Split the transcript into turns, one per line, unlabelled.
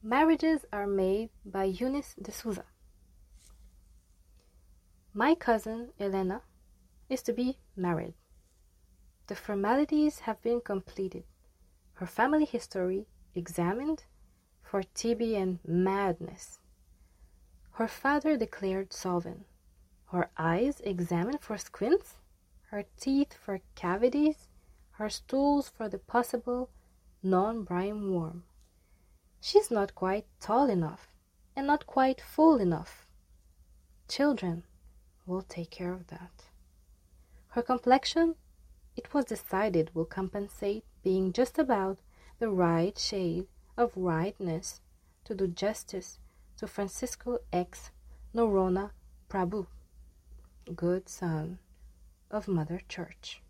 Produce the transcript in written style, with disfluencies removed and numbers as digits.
Marriages are made by Eunice de Souza. My cousin Elena is to be married. The formalities have been completed, her family history examined for TB and madness, her father declared solvent, her eyes examined for squints, her teeth for cavities, her stools for the possible non-brine worm. She's not quite tall enough and not quite full enough. Children will take care of that. Her complexion, it was decided, will compensate being just about the right shade of rightness to do justice to Francisco X. Noronha Prabhu, good son of Mother Church.